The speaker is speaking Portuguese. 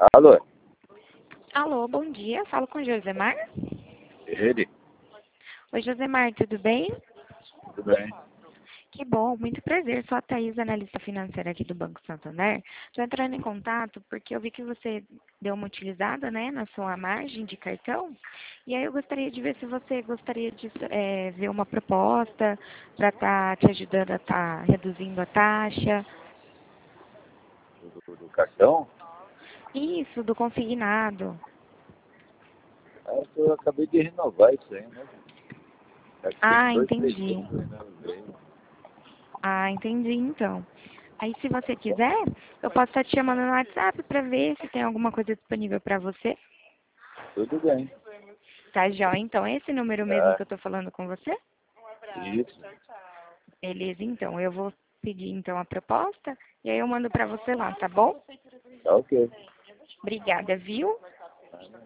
Alô? Alô, bom dia. Falo com o Josemar. Ele? Oi, Josemar, tudo bem? Tudo bem? Que bom, muito prazer. Sou a Thaís, analista financeira aqui do Banco Santander. Estou entrando em contato porque eu vi que você deu uma utilizada, né, na sua margem de cartão. E aí eu gostaria de ver se você gostaria de ver uma proposta para estar te ajudando a estar reduzindo a taxa. Do cartão? Isso, do consignado. Eu acabei de renovar isso aí, né? Acho que tem Ah, 2, 3 dias entendi. que eu renovei. Ah, entendi então. Aí, se você quiser, eu posso estar te chamando no WhatsApp para ver se tem alguma coisa disponível para você. Tudo bem. Tá, joia? Então, é esse número mesmo Tá. que eu tô falando com você? Isso. Beleza, então. Eu vou pedir, então, a proposta e aí eu mando para você lá, tá bom? Tá ok. Obrigada, viu?